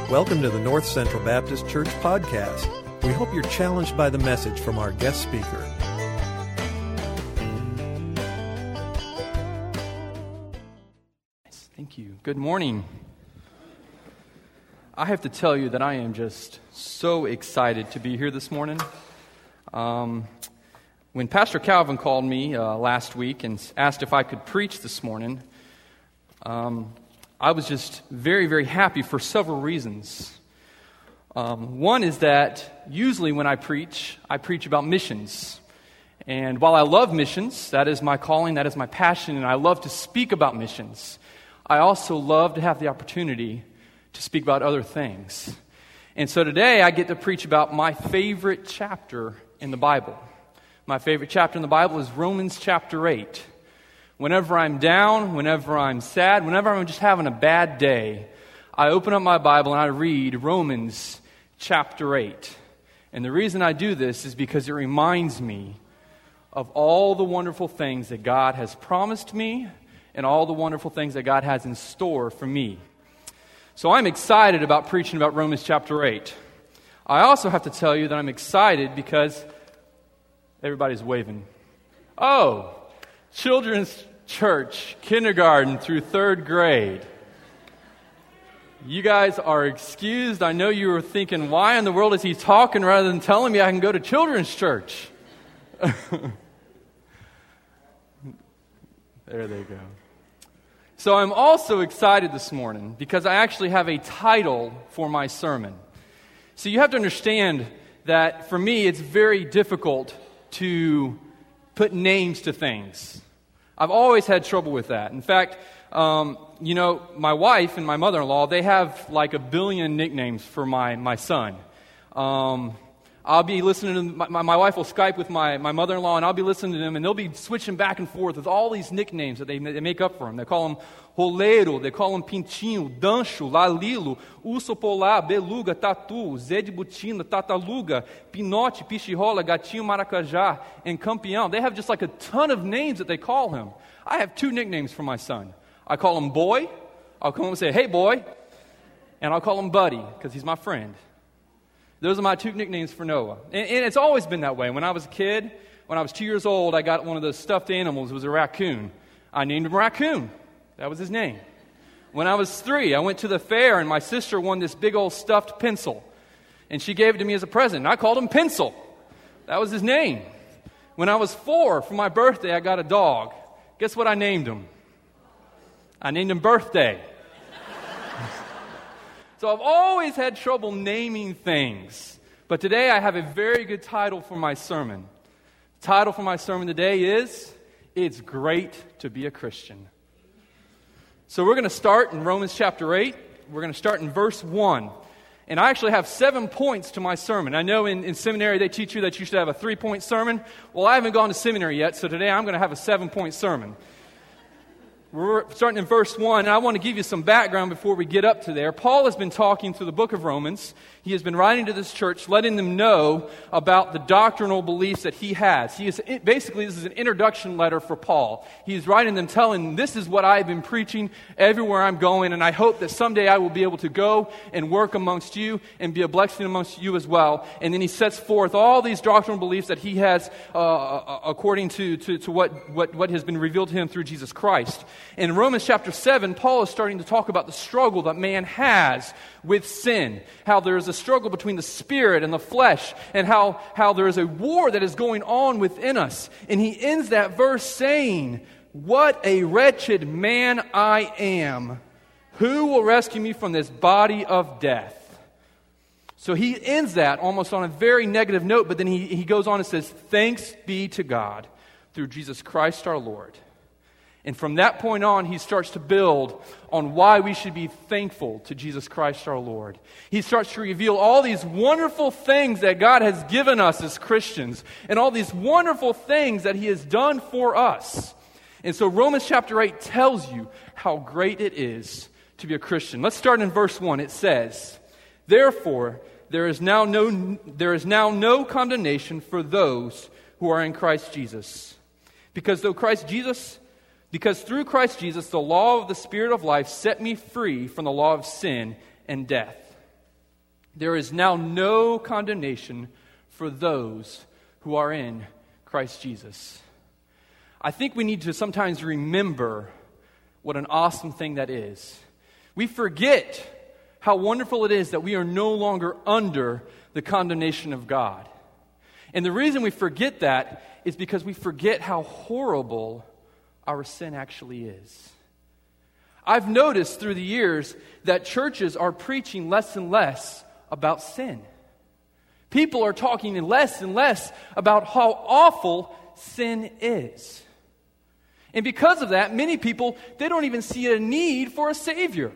Welcome to the North Central Baptist Church podcast. We hope you're challenged by the message from our guest speaker. Thank you. Good morning. I have to tell you that I am just so excited to be here this morning. When Pastor Calvin called me last week and asked if I could preach this morning, I was just very, very happy for several reasons. One is that usually when I preach about missions. And while I love missions, that is my calling, that is my passion, and I love to speak about missions, I also love to have the opportunity to speak about other things. And so today I get to preach about my favorite chapter in the Bible. My favorite chapter in the Bible is Romans chapter 8. Whenever I'm down, whenever I'm sad, whenever I'm just having a bad day, I open up my Bible and I read Romans chapter 8. And the reason I do this is because it reminds me of all the wonderful things that God has promised me and all the wonderful things that God has in store for me. So I'm excited about preaching about Romans chapter 8. I also have to tell you that I'm excited because everybody's waving. Oh, children's church, kindergarten through third grade. You guys are excused. I know you were thinking, why in the world is he talking rather than telling me I can go to children's church? There they go. So I'm also excited this morning because I actually have a title for my sermon. So you have to understand that for me it's very difficult to put names to things. I've always had trouble with that. In fact, my wife and my mother-in-law, they have like a billion nicknames for my son. I'll be listening to, my wife will Skype with my mother-in-law, and I'll be listening to them, and they'll be switching back and forth with all these nicknames that they make up for him. They call him Roleiro, they call him Pintinho, Dancho, Lalilo, Urso Polar, Beluga, Tatu, Zé de Butina, Tataluga, Pinote, Pichirola, Gatinho, Maracajá, and Campeão. They have just like a ton of names that they call him. I have two nicknames for my son. I call him Boy. I'll come and say, hey, boy. And I'll call him Buddy, because he's my friend. Those are my two nicknames for Noah. And it's always been that way. When I was a kid, when I was 2 years old, I got one of those stuffed animals. It was a raccoon. I named him Raccoon. That was his name. When I was 3, I went to the fair, and my sister won this big old stuffed pencil. And she gave it to me as a present. And I called him Pencil. That was his name. When I was 4, for my birthday, I got a dog. Guess what I named him? I named him Birthday. So I've always had trouble naming things. But today I have a very good title for my sermon. The title for my sermon today is, It's Great to Be a Christian. So we're going to start in Romans chapter 8. We're going to start in verse 1. And I actually have 7 points to my sermon. I know in seminary they teach you that you should have a 3-point sermon. Well, I haven't gone to seminary yet, so today I'm going to have a 7-point sermon. We're starting in verse 1, and I want to give you some background before we get up to there. Paul has been talking through the book of Romans. He has been writing to this church, letting them know about the doctrinal beliefs that he has. Basically, this is an introduction letter for Paul. He is writing them, telling them, this is what I've been preaching everywhere I'm going, and I hope that someday I will be able to go and work amongst you and be a blessing amongst you as well. And then he sets forth all these doctrinal beliefs that he has according to what has been revealed to him through Jesus Christ. In Romans chapter 7, Paul is starting to talk about the struggle that man has with sin, how there is a struggle between the spirit and the flesh, and how there is a war that is going on within us. And he ends that verse saying, what a wretched man I am. Who will rescue me from this body of death? So he ends that almost on a very negative note, but then he goes on and says, thanks be to God through Jesus Christ our Lord. And from that point on, he starts to build on why we should be thankful to Jesus Christ our Lord. He starts to reveal all these wonderful things that God has given us as Christians, and all these wonderful things that he has done for us. And so Romans chapter 8 tells you how great it is to be a Christian. Let's start in verse 1. It says, therefore, there is now no condemnation for those who are in Christ Jesus. Because through Christ Jesus, the law of the Spirit of life set me free from the law of sin and death. There is now no condemnation for those who are in Christ Jesus. I think we need to sometimes remember what an awesome thing that is. We forget how wonderful it is that we are no longer under the condemnation of God. And the reason we forget that is because we forget how horrible our sin actually is. I've noticed through the years that churches are preaching less and less about sin. People are talking less and less about how awful sin is. And because of that, many people, they don't even see a need for a Savior.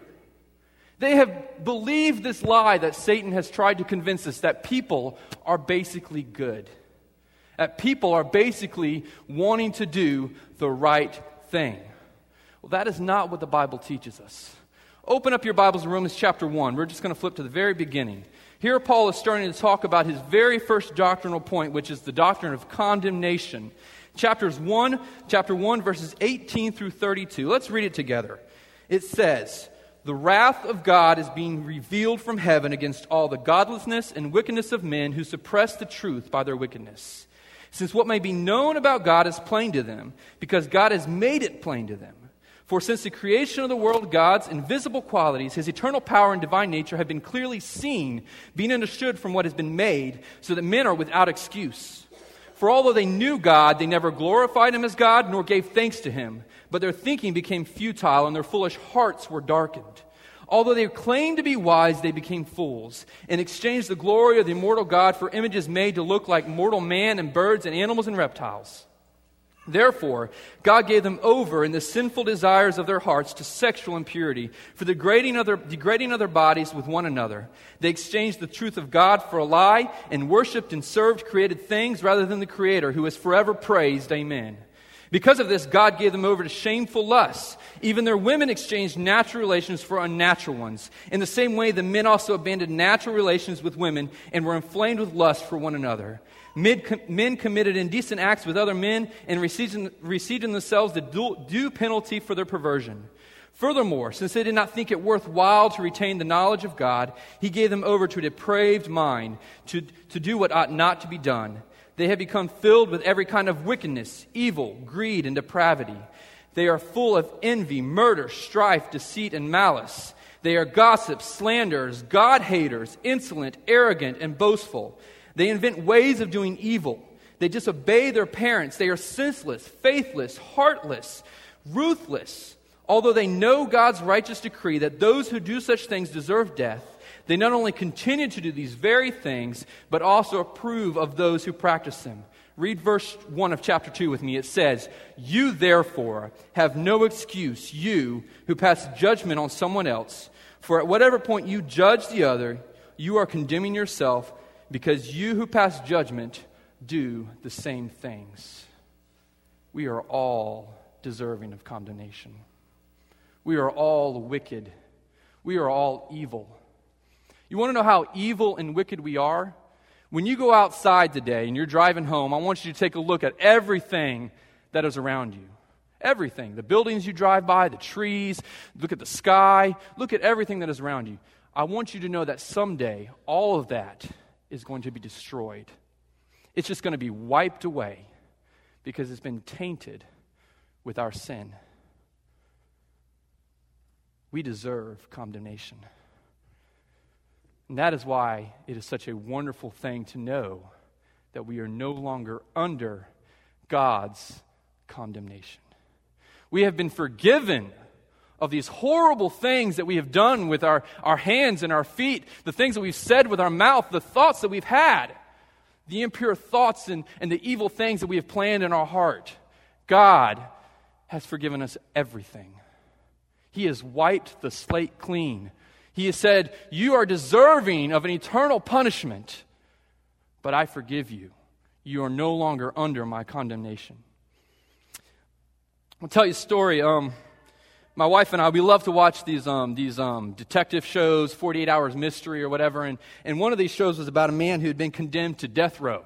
They have believed this lie that Satan has tried to convince us, that people are basically good. That people are basically wanting to do the right thing. Well, that is not what the Bible teaches us. Open up your Bibles in Romans chapter 1. We're just going to flip to the very beginning. Here Paul is starting to talk about his very first doctrinal point, which is the doctrine of condemnation. Chapter 1, verses 18 through 32. Let's read it together. It says, "The wrath of God is being revealed from heaven against all the godlessness and wickedness of men who suppress the truth by their wickedness. Since what may be known about God is plain to them, because God has made it plain to them. For since the creation of the world, God's invisible qualities, His eternal power and divine nature have been clearly seen, being understood from what has been made, so that men are without excuse. For although they knew God, they never glorified Him as God, nor gave thanks to Him. But their thinking became futile, and their foolish hearts were darkened. Although they claimed to be wise, they became fools, and exchanged the glory of the immortal God for images made to look like mortal man and birds and animals and reptiles. Therefore, God gave them over in the sinful desires of their hearts to sexual impurity, for degrading other bodies with one another. They exchanged the truth of God for a lie, and worshipped and served created things rather than the Creator, who is forever praised. Amen. Because of this, God gave them over to shameful lusts. Even their women exchanged natural relations for unnatural ones. In the same way, the men also abandoned natural relations with women and were inflamed with lust for one another. Men committed indecent acts with other men and received in themselves the due penalty for their perversion. Furthermore, since they did not think it worthwhile to retain the knowledge of God, He gave them over to a depraved mind to do what ought not to be done. They have become filled with every kind of wickedness, evil, greed, and depravity. They are full of envy, murder, strife, deceit, and malice. They are gossips, slanderers, God-haters, insolent, arrogant, and boastful. They invent ways of doing evil. They disobey their parents. They are senseless, faithless, heartless, ruthless. Although they know God's righteous decree that those who do such things deserve death, they not only continue to do these very things, but also approve of those who practice them. Read verse 1 of chapter 2 with me. It says, "You therefore have no excuse, you who pass judgment on someone else. For at whatever point you judge the other, you are condemning yourself, because you who pass judgment do the same things." We are all deserving of condemnation. We are all wicked. We are all evil. You want to know how evil and wicked we are? When you go outside today and you're driving home, I want you to take a look at everything that is around you. Everything. The buildings you drive by, the trees, look at the sky, look at everything that is around you. I want you to know that someday all of that is going to be destroyed. It's just going to be wiped away because it's been tainted with our sin. We deserve condemnation. And that is why it is such a wonderful thing to know that we are no longer under God's condemnation. We have been forgiven of these horrible things that we have done with our hands and our feet, the things that we've said with our mouth, the thoughts that we've had, the impure thoughts and the evil things that we have planned in our heart. God has forgiven us everything. He has wiped the slate clean. He has said, "You are deserving of an eternal punishment, but I forgive you. You are no longer under my condemnation." I'll tell you a story. My wife and I, we love to watch these detective shows, 48 Hours Mystery or whatever, and one of these shows was about a man who had been condemned to death row.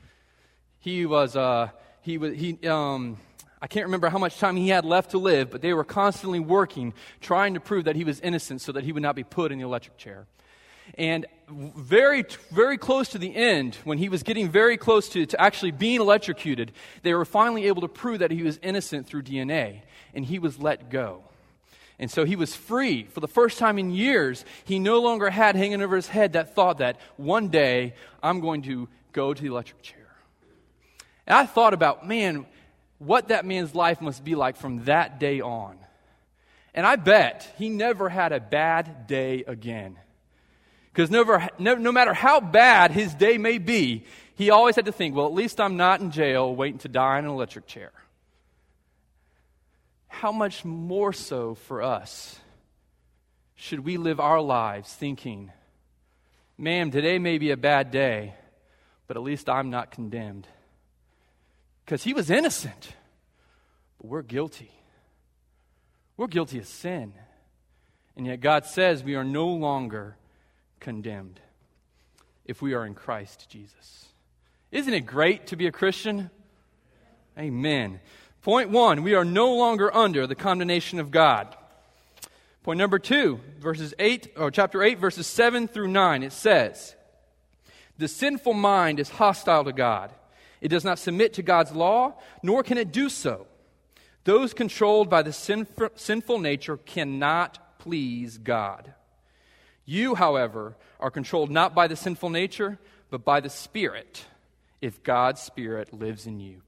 I can't remember how much time he had left to live, but they were constantly working, trying to prove that he was innocent so that he would not be put in the electric chair. And very, very close to the end, when he was getting very close to actually being electrocuted, they were finally able to prove that he was innocent through DNA, and he was let go. And so he was free. For the first time in years, he no longer had hanging over his head that thought that one day I'm going to go to the electric chair. And I thought about, man, what that man's life must be like from that day on. And I bet he never had a bad day again. Because no matter how bad his day may be, he always had to think, well, at least I'm not in jail waiting to die in an electric chair. How much more so for us should we live our lives thinking, man, today may be a bad day, but at least I'm not condemned. Because he was innocent, but we're guilty. We're guilty of sin. And yet God says we are no longer condemned if we are in Christ Jesus. Isn't it great to be a Christian? Amen. Point 1, we are no longer under the condemnation of God. Point number 2, chapter 8, verses 7 through 9, it says, the sinful mind is hostile to God. It does not submit to God's law, nor can it do so. Those controlled by the sinful nature cannot please God. You, however, are controlled not by the sinful nature, but by the Spirit, if God's Spirit lives in you.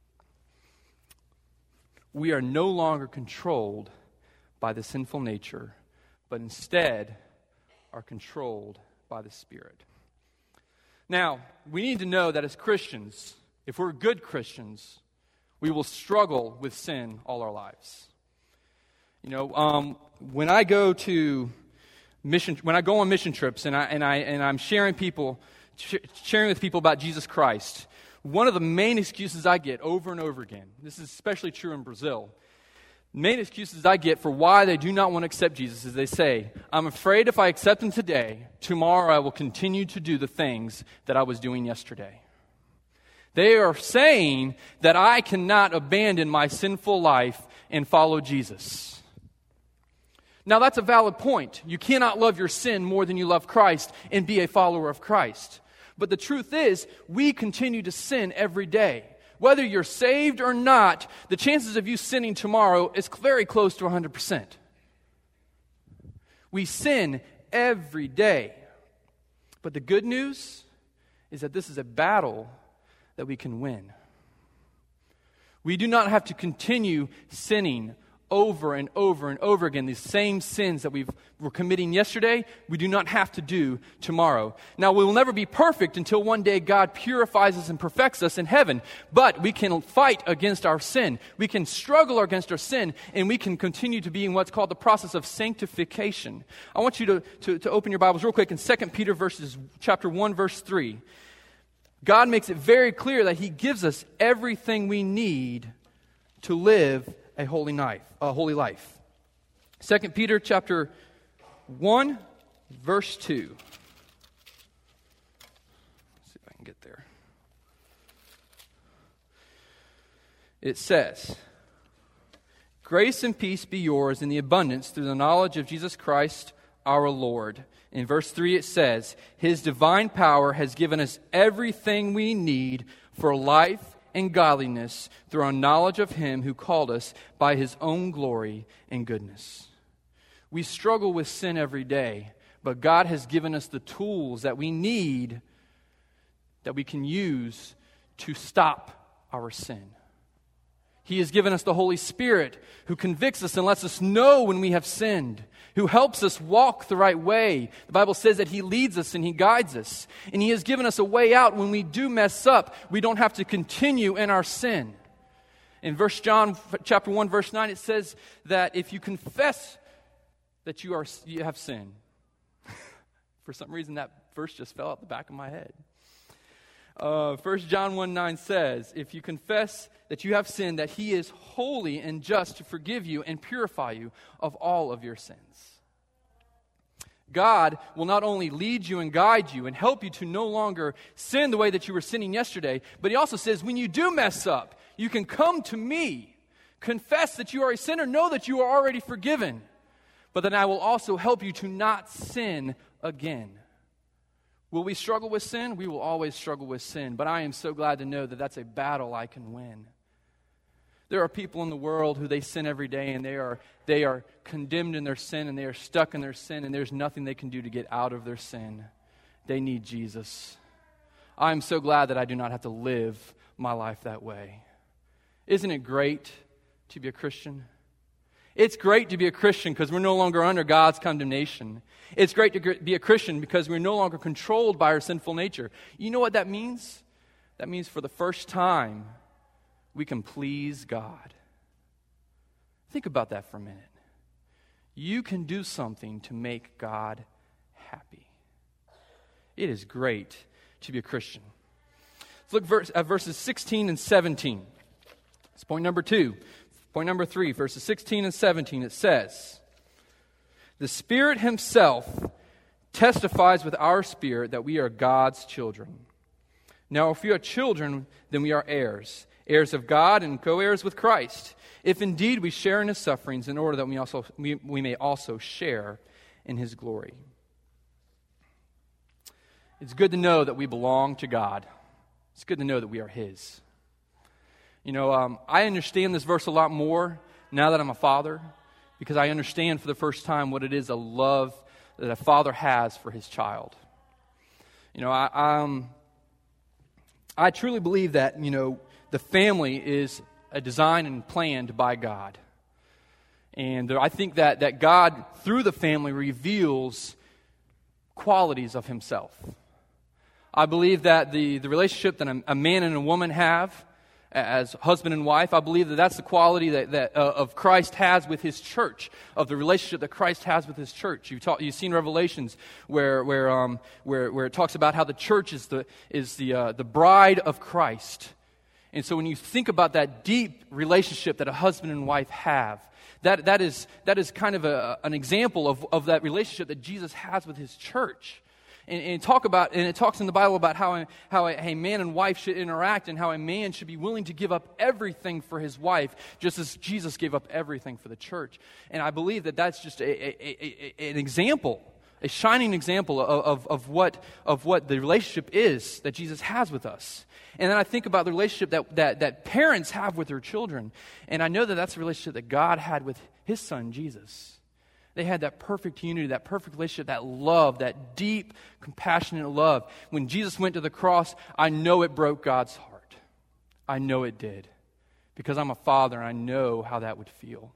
We are no longer controlled by the sinful nature, but instead are controlled by the Spirit. Now, we need to know that as Christians, if we're good Christians, we will struggle with sin all our lives. You know, when I go on mission trips and I'm sharing with people about Jesus Christ, one of the main excuses I get over and over again, this is especially true in Brazil, main excuses I get for why they do not want to accept Jesus is they say, I'm afraid if I accept him today, tomorrow I will continue to do the things that I was doing yesterday. They are saying that I cannot abandon my sinful life and follow Jesus. Now that's a valid point. You cannot love your sin more than you love Christ and be a follower of Christ. But the truth is, we continue to sin every day. Whether you're saved or not, the chances of you sinning tomorrow is very close to 100%. We sin every day. But the good news is that this is a battle that we can win. We do not have to continue sinning over and over and over again. These same sins that were committing yesterday, we do not have to do tomorrow. Now, we will never be perfect until one day God purifies us and perfects us in heaven. But we can fight against our sin. We can struggle against our sin, and we can continue to be in what's called the process of sanctification. I want you to open your Bibles real quick in 2 Peter chapter 1, verse 3. God makes it very clear that He gives us everything we need to live a holy life. 2 Peter chapter 1, verse 2. Let's see if I can get there. It says, grace and peace be yours in the abundance through the knowledge of Jesus Christ our Lord. In verse 3 it says, His divine power has given us everything we need for life and godliness through our knowledge of Him who called us by His own glory and goodness. We struggle with sin every day, but God has given us the tools that we need, that we can use to stop our sin. He has given us the Holy Spirit who convicts us and lets us know when we have sinned, who helps us walk the right way. The Bible says that He leads us and He guides us. And He has given us a way out when we do mess up. We don't have to continue in our sin. In John chapter 1, verse 9, it says that if you confess that you have sinned, for some reason that verse just fell out the back of my head. 1 John 1:9 says, if you confess that you have sinned, that He is holy and just to forgive you and purify you of all of your sins. God will not only lead you and guide you and help you to no longer sin the way that you were sinning yesterday, but He also says when you do mess up, you can come to me, confess that you are a sinner, know that you are already forgiven, but then I will also help you to not sin again. Will we struggle with sin? We will always struggle with sin, but I am so glad to know that that's a battle I can win. There are people in the world who they sin every day, and they are condemned in their sin, and they are stuck in their sin, and there's nothing they can do to get out of their sin. They need Jesus. I'm so glad that I do not have to live my life that way. Isn't it great to be a Christian? It's great to be a Christian because we're no longer under God's condemnation. It's great to be a Christian because we're no longer controlled by our sinful nature. You know what that means? That means for the first time, we can please God. Think about that for a minute. You can do something to make God happy. It is great to be a Christian. Let's look at verses 16 and 17. That's point number 2. Point number 3, verses 16 and 17, it says, "The Spirit Himself testifies with our spirit that we are God's children. Now, if we are children, then we are heirs, heirs of God and co-heirs with Christ, if indeed we share in His sufferings, in order that we may also share in His glory." It's good to know that we belong to God. It's good to know that we are His. You know, I understand this verse a lot more now that I'm a father, because I understand for the first time what it is, a love that a father has for his child. You know, I truly believe that, you know, the family is a design and planned by God. And I think that God, through the family, reveals qualities of Himself. I believe that the relationship that a man and a woman have as husband and wife, I believe that that's the quality that of Christ has with His church, of the relationship that Christ has with His church. You've seen Revelations where it talks about how the church is the bride of Christ. And so when you think about that deep relationship that a husband and wife have, that is kind of an example of that relationship that Jesus has with His church. And it talks in the Bible about how a man and wife should interact, and how a man should be willing to give up everything for his wife, just as Jesus gave up everything for the church. And I believe that that's just an example, a shining example of what the relationship is that Jesus has with us. And then I think about the relationship that parents have with their children, and I know that that's a relationship that God had with His Son, Jesus. They had that perfect unity, that perfect relationship, that love, that deep, compassionate love. When Jesus went to the cross, I know it broke God's heart. I know it did. Because I'm a father and I know how that would feel.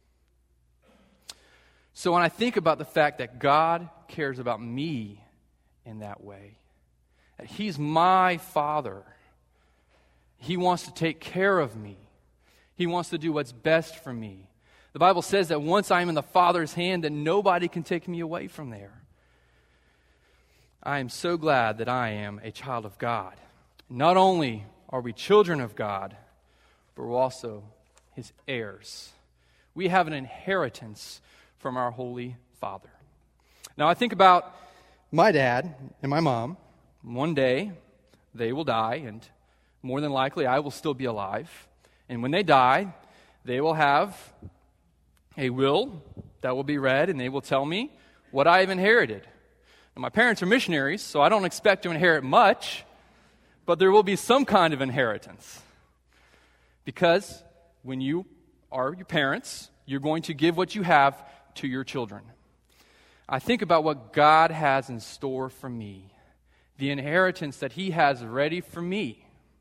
So when I think about the fact that God cares about me in that way, that He's my Father, He wants to take care of me. He wants to do what's best for me. The Bible says that once I am in the Father's hand, that nobody can take me away from there. I am so glad that I am a child of God. Not only are we children of God, but we're also His heirs. We have an inheritance from our Holy Father. Now I think about my dad and my mom. One day, they will die, and more than likely, I will still be alive. And when they die, they will have a will that will be read, and they will tell me what I have inherited. Now, my parents are missionaries, so I don't expect to inherit much, but there will be some kind of inheritance. Because when you are your parents, you're going to give what you have to your children. I think about what God has in store for me, the inheritance that He has ready for me.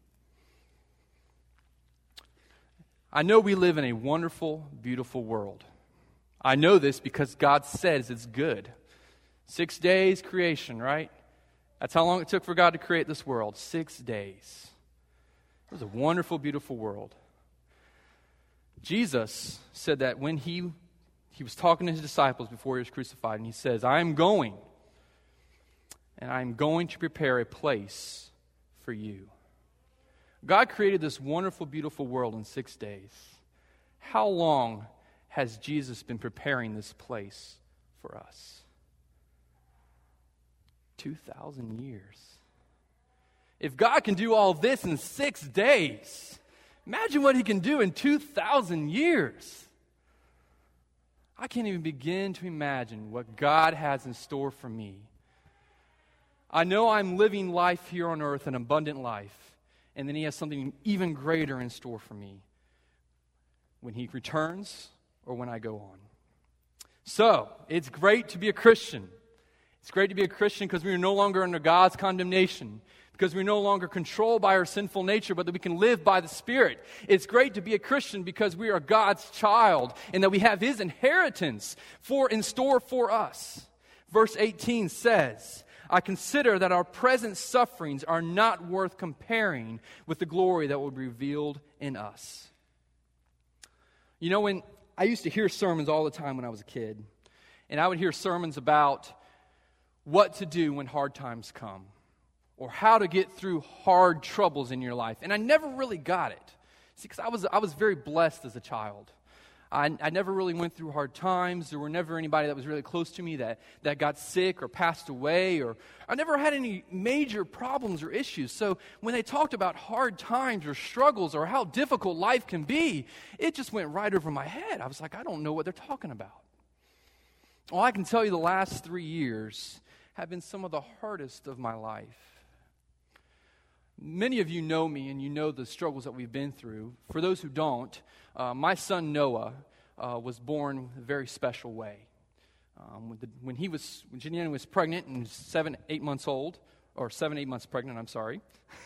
I know we live in a wonderful, beautiful world. I know this because God says it's good. 6 days creation, right? That's how long it took for God to create this world. 6 days. It was a wonderful, beautiful world. Jesus said that when he was talking to His disciples before He was crucified, and He says, I am going, and I am going to prepare a place for you. God created this wonderful, beautiful world in 6 days. How long has Jesus been preparing this place for us? 2,000 years. If God can do all this in 6 days, imagine what He can do in 2,000 years. I can't even begin to imagine what God has in store for me I know I'm living life here on earth, an abundant life, and then He has something even greater in store for me when He returns or when I go on. So, it's great to be a Christian. It's great to be a Christian because we are no longer under God's condemnation, because we're no longer controlled by our sinful nature, but that we can live by the Spirit. It's great to be a Christian because we are God's child and that we have His inheritance in store for us. Verse 18 says, I consider that our present sufferings are not worth comparing with the glory that will be revealed in us. You know, when I used to hear sermons all the time when I was a kid, and I would hear sermons about what to do when hard times come, or how to get through hard troubles in your life. And I never really got it. See, because I was very blessed as a child. I never really went through hard times. There were never anybody that was really close to me that got sick or passed away, or I never had any major problems or issues. So when they talked about hard times or struggles or how difficult life can be, it just went right over my head. I was like, I don't know what they're talking about. Well, I can tell you the last 3 years have been some of the hardest of my life. Many of you know me and you know the struggles that we've been through. For those who don't, my son Noah was born a very special way. When Jenny was pregnant and 7, 8 months old, or 7, 8 months pregnant, I'm sorry.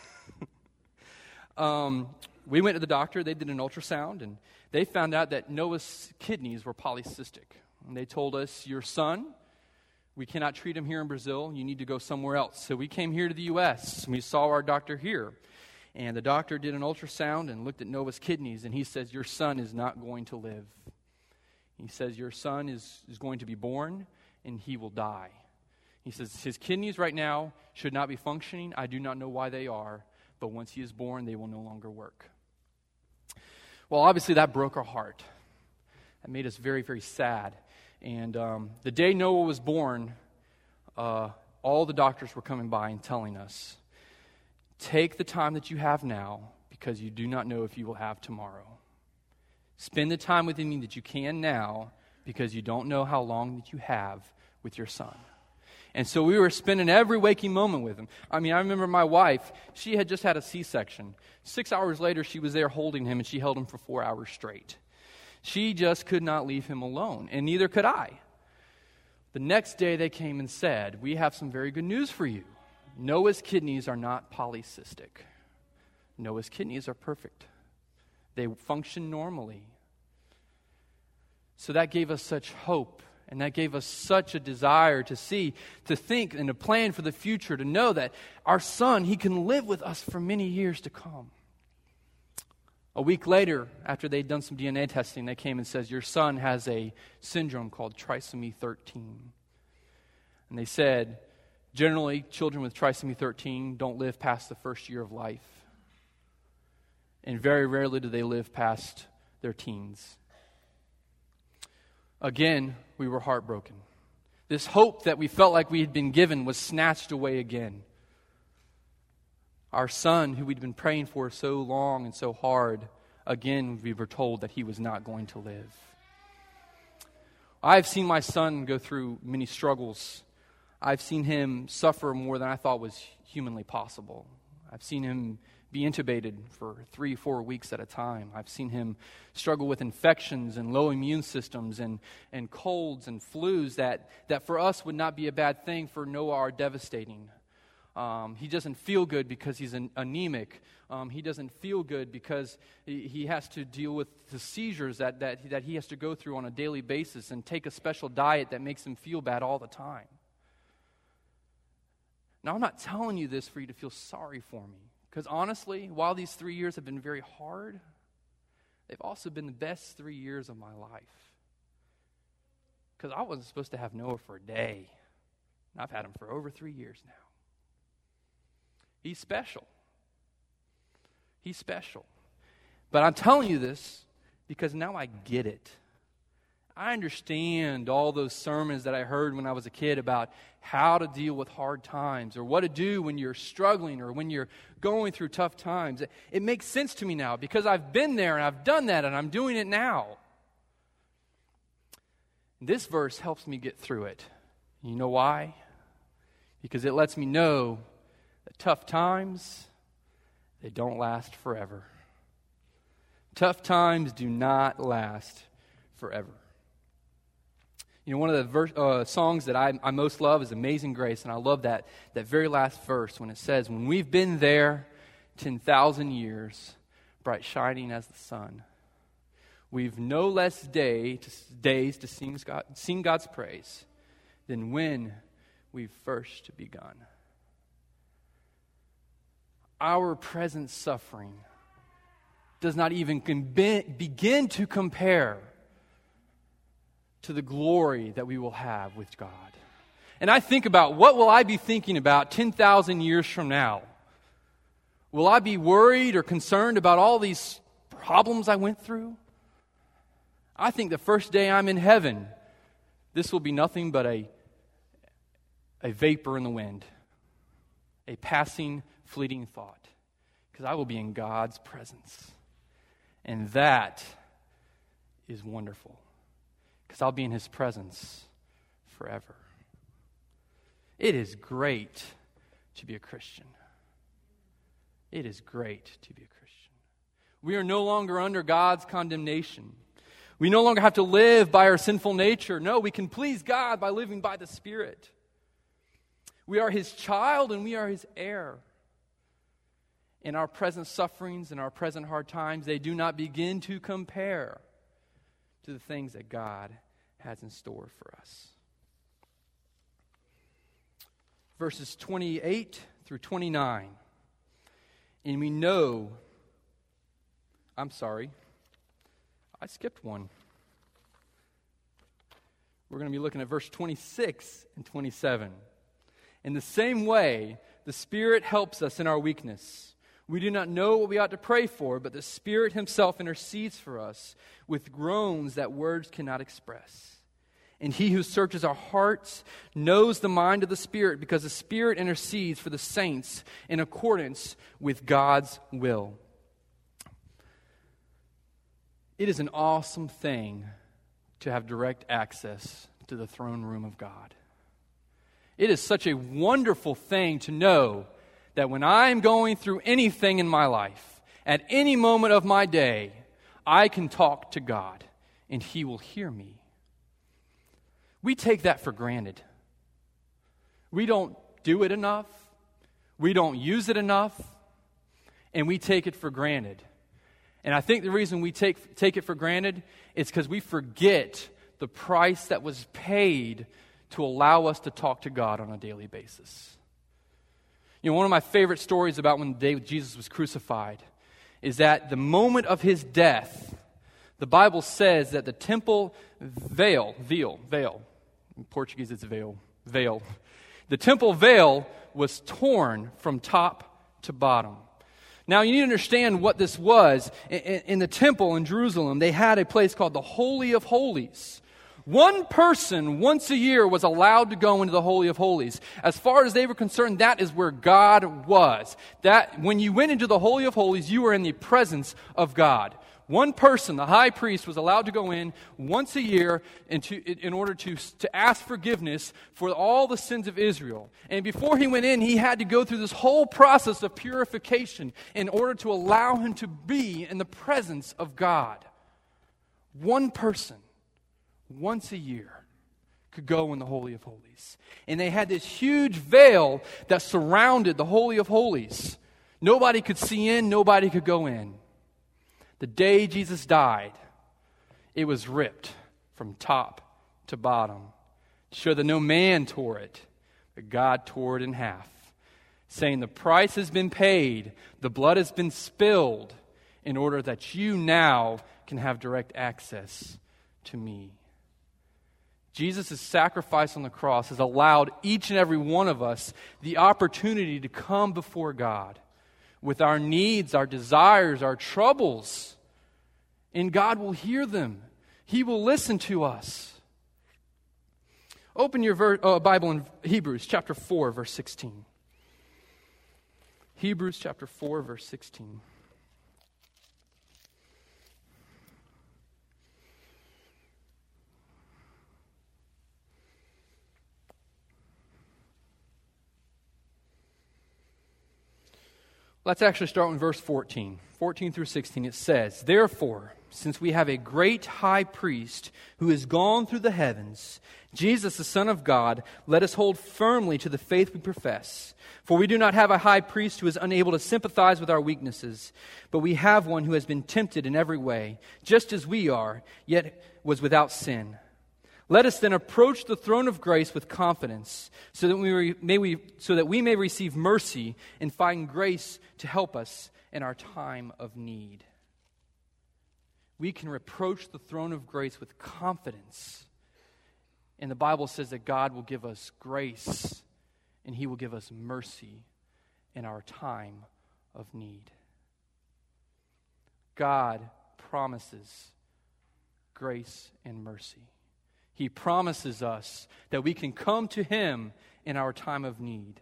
We went to the doctor, they did an ultrasound, and they found out that Noah's kidneys were polycystic. And they told us, your son, we cannot treat him here in Brazil. You need to go somewhere else. So we came here to the U.S. and we saw our doctor here. And the doctor did an ultrasound and looked at Noah's kidneys. And he says, your son is not going to live. He says, your son is going to be born and he will die. He says, his kidneys right now should not be functioning. I do not know why they are. But once he is born, they will no longer work. Well, obviously that broke our heart. That made us very, very sad. And the day Noah was born, all the doctors were coming by and telling us, take the time that you have now because you do not know if you will have tomorrow. Spend the time with him that you can now because you don't know how long that you have with your son. And so we were spending every waking moment with him. I mean, I remember my wife, she had just had a C-section. 6 hours later, she was there holding him, and she held him for 4 hours straight. She just could not leave him alone, and neither could I. The next day they came and said, we have some very good news for you. Noah's kidneys are not polycystic. Noah's kidneys are perfect. They function normally. So that gave us such hope, and that gave us such a desire to see, to think, and to plan for the future, to know that our son, he can live with us for many years to come. A week later, after they'd done some DNA testing, they came and says, your son has a syndrome called trisomy 13. And they said, generally, children with trisomy 13 don't live past the first year of life. And very rarely do they live past their teens. Again, we were heartbroken. This hope that we felt like we had been given was snatched away again. Our son, who we'd been praying for so long and so hard, again, we were told that he was not going to live. I've seen my son go through many struggles. I've seen him suffer more than I thought was humanly possible. I've seen him be intubated for 3-4 weeks at a time. I've seen him struggle with infections and low immune systems and colds and flus that for us would not be a bad thing, for Noah are devastating. He doesn't feel good because he's anemic. He doesn't feel good because he has to deal with the seizures that he has to go through on a daily basis and take a special diet that makes him feel bad all the time. Now, I'm not telling you this for you to feel sorry for me, because honestly, while these 3 years have been very hard, they've also been the best 3 years of my life. Because I wasn't supposed to have Noah for a day. And I've had him for over 3 years now. He's special. He's special. But I'm telling you this because now I get it. I understand all those sermons that I heard when I was a kid about how to deal with hard times or what to do when you're struggling or when you're going through tough times. It makes sense to me now because I've been there and I've done that and I'm doing it now. This verse helps me get through it. You know why? because it lets me know that tough times, they don't last forever. Tough times do not last forever. You know, one of the songs that I most love is Amazing Grace, and I love that very last verse when it says, when we've been there 10,000 years, bright shining as the sun, we've no less days to sing God's praise than when we've first begun. Our present suffering does not even begin to compare to the glory that we will have with God. And I think about, what will I be thinking about 10,000 years from now? Will I be worried or concerned about all these problems I went through? I think the first day I'm in heaven, this will be nothing but a vapor in the wind, a passing, fleeting thought, because I will be in God's presence. And that is wonderful, because I'll be in His presence forever. It is great to be a Christian. It is great to be a Christian. We are no longer under God's condemnation. We no longer have to live by our sinful nature. No, we can please God by living by the Spirit. We are His child and we are His heir. In our present sufferings and our present hard times, they do not begin to compare to the things that God has in store for us. Verses 28 through 29. And we know, I skipped one. We're going to be looking at verse 26 and 27. In the same way, the Spirit helps us in our weakness. We do not know what we ought to pray for, but the Spirit Himself intercedes for us with groans that words cannot express. And He who searches our hearts knows the mind of the Spirit, because the Spirit intercedes for the saints in accordance with God's will. It is an awesome thing to have direct access to the throne room of God. It is such a wonderful thing to know that when I'm going through anything in my life, at any moment of my day, I can talk to God and He will hear me. We take that for granted. We don't do it enough. We don't use it enough. And we take it for granted. And I think the reason we take it for granted is because we forget the price that was paid to allow us to talk to God on a daily basis. You know, one of my favorite stories about when the day Jesus was crucified is that the moment of His death, the Bible says that the temple veil, in Portuguese it's veil. The temple veil was torn from top to bottom. Now, you need to understand what this was. In the temple in Jerusalem, they had a place called the Holy of Holies. One person once a year was allowed to go into the Holy of Holies. As far as they were concerned, that is where God was. That when you went into the Holy of Holies, you were in the presence of God. One person, the high priest, was allowed to go in once a year in order to ask forgiveness for all the sins of Israel. And before he went in, he had to go through this whole process of purification in order to allow him to be in the presence of God. One person, once a year, could go in the Holy of Holies. And they had this huge veil that surrounded the Holy of Holies. Nobody could see in, nobody could go in. The day Jesus died, it was ripped from top to bottom to show that no man tore it, but God tore it in half, saying the price has been paid, the blood has been spilled, in order that you now can have direct access to me. Jesus' sacrifice on the cross has allowed each and every one of us the opportunity to come before God with our needs, our desires, our troubles. And God will hear them. He will listen to us. Open your Bible in Hebrews chapter 4, verse 16. Hebrews chapter 4, verse 16. Let's actually start with verse 14. 14 through 16, it says, "Therefore, since we have a great high priest who has gone through the heavens, Jesus, the Son of God, let us hold firmly to the faith we profess. For we do not have a high priest who is unable to sympathize with our weaknesses, but we have one who has been tempted in every way, just as we are, yet was without sin. Let us then approach the throne of grace with confidence, so that we may receive mercy and find grace to help us in our time of need." We can approach the throne of grace with confidence. And the Bible says that God will give us grace and He will give us mercy in our time of need. God promises grace and mercy. He promises us that we can come to Him in our time of need.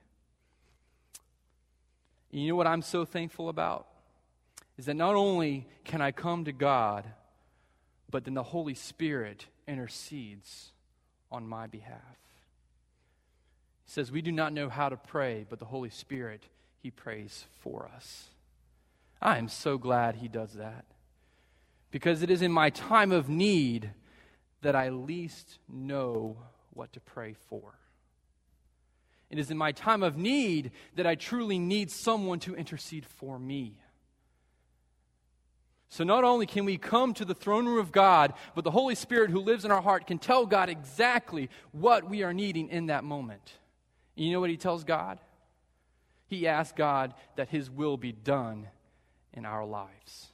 And you know what I'm so thankful about? Is that not only can I come to God, but then the Holy Spirit intercedes on my behalf. He says we do not know how to pray, but the Holy Spirit, He prays for us. I am so glad He does that. Because it is in my time of need that I least know what to pray for. It is in my time of need that I truly need someone to intercede for me. So not only can we come to the throne room of God, but the Holy Spirit who lives in our heart can tell God exactly what we are needing in that moment. And you know what He tells God? He asks God that His will be done in our lives.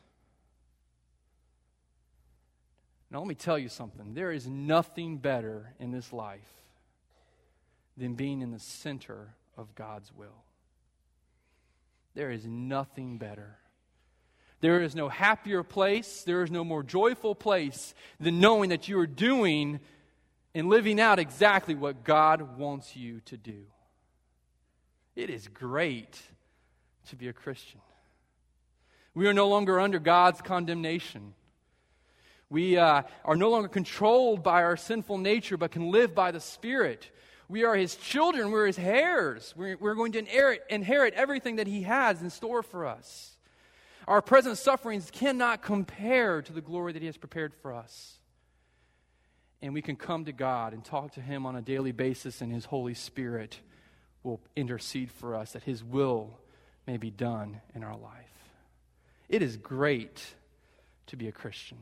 Now let me tell you something. There is nothing better in this life than being in the center of God's will. There is nothing better. There is no happier place, there is no more joyful place than knowing that you are doing and living out exactly what God wants you to do. It is great to be a Christian. We are no longer under God's condemnation. We are no longer controlled by our sinful nature, but can live by the Spirit. We are His children. We're His heirs. We're going to inherit everything that He has in store for us. Our present sufferings cannot compare to the glory that He has prepared for us. And we can come to God and talk to Him on a daily basis, and His Holy Spirit will intercede for us that His will may be done in our life. It is great to be a Christian.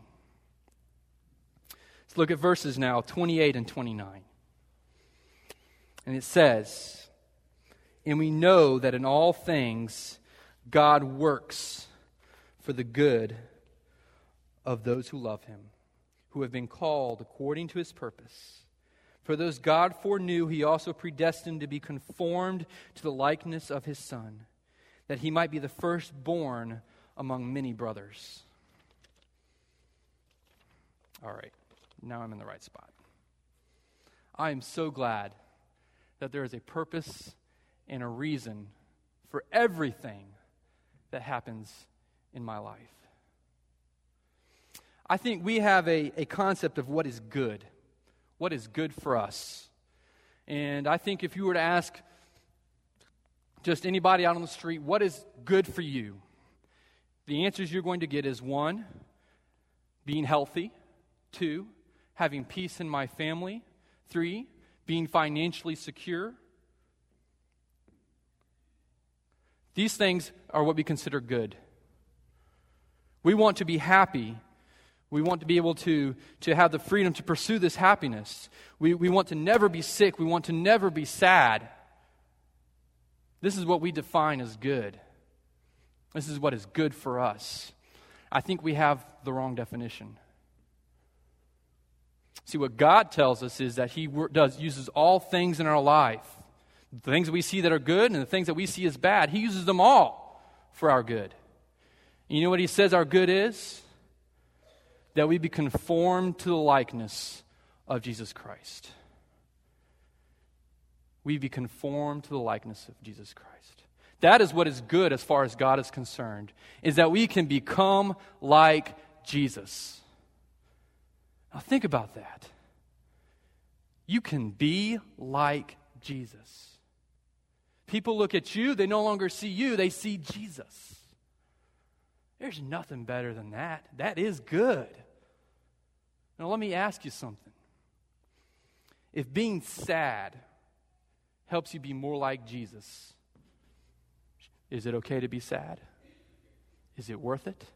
Let's look at verses now, 28 and 29. And it says, "And we know that in all things God works for the good of those who love Him, who have been called according to His purpose. For those God foreknew, He also predestined to be conformed to the likeness of His Son, that He might be the firstborn among many brothers." All right, now I'm in the right spot. I am so glad that there is a purpose and a reason for everything that happens in my life. I think we have a concept of what is good for us. And I think if you were to ask just anybody out on the street, what is good for you? The answers you're going to get is 1, being healthy. 2, having peace in my family. 3, being financially secure. These things are what we consider good. We want to be happy. We want to be able to have the freedom to pursue this happiness. We want to never be sick. We want to never be sad. This is what we define as good. This is what is good for us. I think we have the wrong definition. See, what God tells us is that He uses all things in our life. The things that we see that are good and the things that we see as bad, He uses them all for our good. And you know what He says our good is? That we be conformed to the likeness of Jesus Christ. We be conformed to the likeness of Jesus Christ. That is what is good as far as God is concerned, is that we can become like Jesus. Now think about that. You can be like Jesus. People look at you, they no longer see you, they see Jesus. There's nothing better than that. That is good. Now let me ask you something. If being sad helps you be more like Jesus, is it okay to be sad? Is it worth it?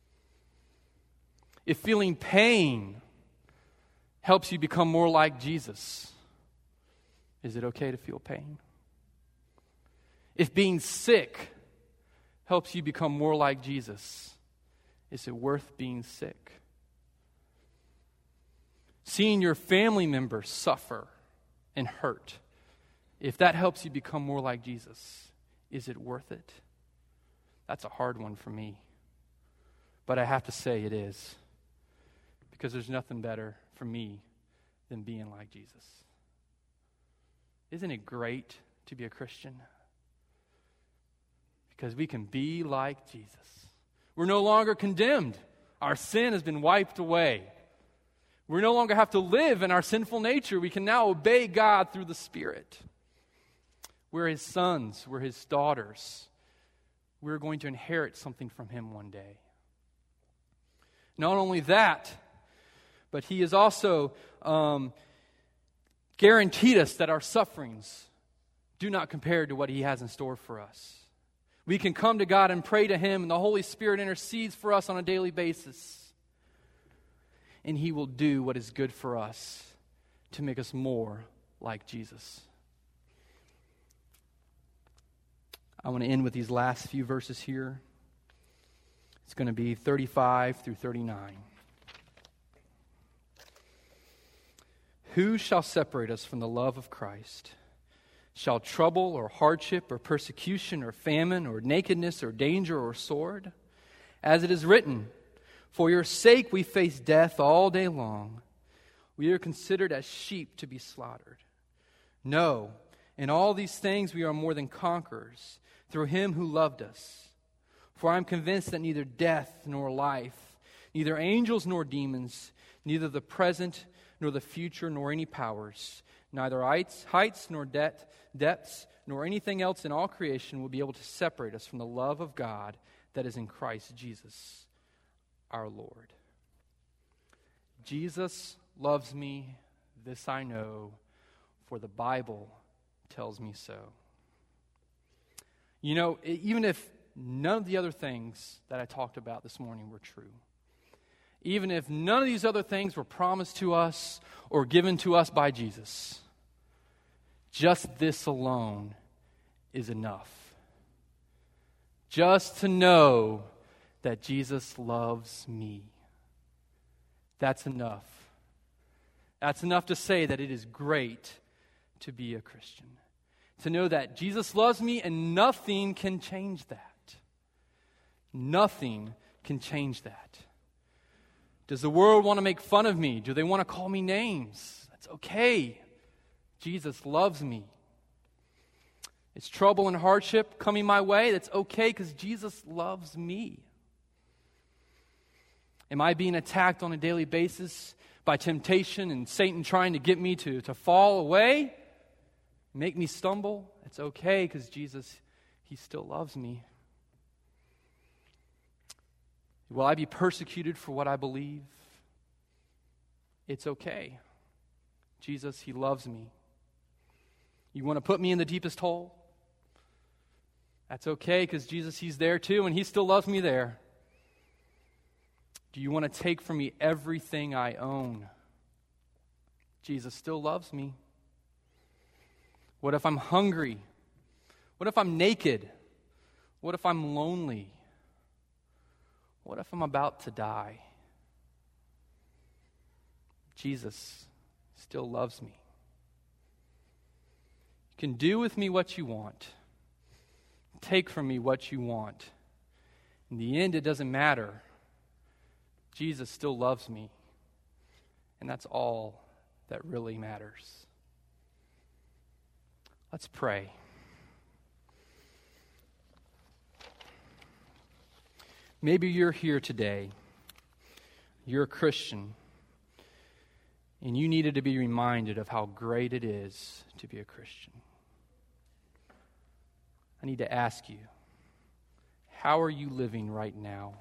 If feeling pain helps you become more like Jesus, is it okay to feel pain? If being sick helps you become more like Jesus, is it worth being sick? Seeing your family members suffer and hurt, if that helps you become more like Jesus, is it worth it? That's a hard one for me. But I have to say it is. Because there's nothing better for me than being like Jesus. Isn't it great to be a Christian? Because we can be like Jesus. We're no longer condemned. Our sin has been wiped away. We no longer have to live in our sinful nature. We can now obey God through the Spirit. We're His sons. We're His daughters. We're going to inherit something from Him one day. Not only that, but He has also guaranteed us that our sufferings do not compare to what He has in store for us. We can come to God and pray to Him, and the Holy Spirit intercedes for us on a daily basis. And He will do what is good for us to make us more like Jesus. I want to end with these last few verses here. It's going to be 35 through 39. Who shall separate us from the love of Christ? Shall trouble or hardship or persecution or famine or nakedness or danger or sword? As it is written, for your sake we face death all day long. We are considered as sheep to be slaughtered. No, in all these things we are more than conquerors through Him who loved us. For I am convinced that neither death nor life, neither angels nor demons, neither the present nor the future nor any powers, neither heights nor depths, nor anything else in all creation will be able to separate us from the love of God that is in Christ Jesus, our Lord. Jesus loves me, this I know, for the Bible tells me so. You know, even if none of the other things that I talked about this morning were true, even if none of these other things were promised to us or given to us by Jesus, just this alone is enough. Just to know that Jesus loves me. That's enough. That's enough to say that it is great to be a Christian. To know that Jesus loves me and nothing can change that. Nothing can change that. Does the world want to make fun of me? Do they want to call me names? That's okay. Jesus loves me. It's trouble and hardship coming my way. That's okay because Jesus loves me. Am I being attacked on a daily basis by temptation and Satan trying to get me to fall away, make me stumble? It's okay because Jesus, He still loves me. Will I be persecuted for what I believe? It's okay. Jesus, He loves me. You want to put me in the deepest hole? That's okay because Jesus, He's there too and He still loves me there. Do you want to take from me everything I own? Jesus still loves me. What if I'm hungry? What if I'm naked? What if I'm lonely? What if I'm about to die? Jesus still loves me. You can do with me what you want. Take from me what you want. In the end, it doesn't matter. Jesus still loves me. And that's all that really matters. Let's pray. Maybe you're here today. You're a Christian. And you needed to be reminded of how great it is to be a Christian. I need to ask you, how are you living right now?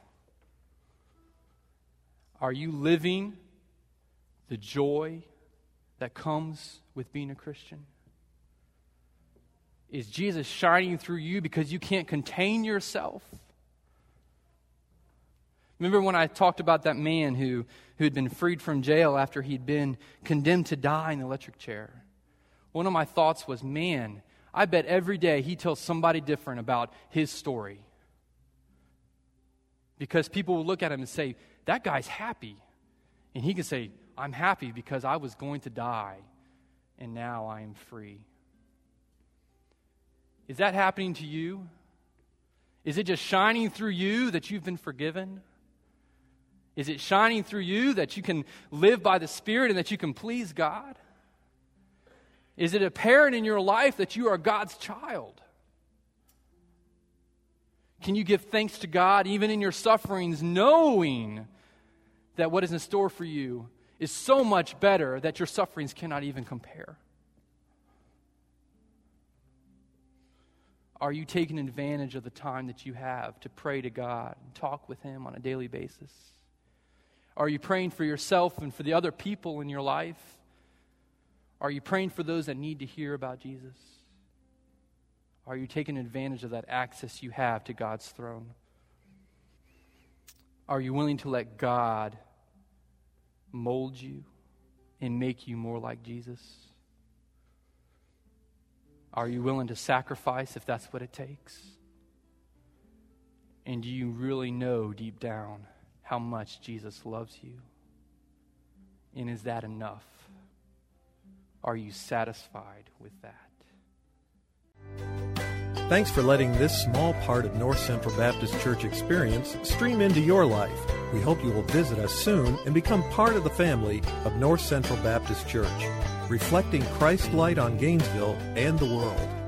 Are you living the joy that comes with being a Christian? Is Jesus shining through you because you can't contain yourself? Remember when I talked about that man who had been freed from jail after he'd been condemned to die in the electric chair? One of my thoughts was, man, I bet every day he tells somebody different about his story. Because people will look at him and say, that guy's happy. And he can say, I'm happy because I was going to die, and now I am free. Is that happening to you? Is it just shining through you that you've been forgiven? Is it shining through you that you can live by the Spirit and that you can please God? Is it apparent in your life that you are God's child? Can you give thanks to God even in your sufferings, knowing that what is in store for you is so much better that your sufferings cannot even compare? Are you taking advantage of the time that you have to pray to God and talk with Him on a daily basis? Are you praying for yourself and for the other people in your life? Are you praying for those that need to hear about Jesus? Are you taking advantage of that access you have to God's throne? Are you willing to let God mold you and make you more like Jesus? Are you willing to sacrifice if that's what it takes? And do you really know deep down how much Jesus loves you? And is that enough? Are you satisfied with that? Thanks for letting this small part of North Central Baptist Church experience stream into your life. We hope you will visit us soon and become part of the family of North Central Baptist Church, reflecting Christ's light on Gainesville and the world.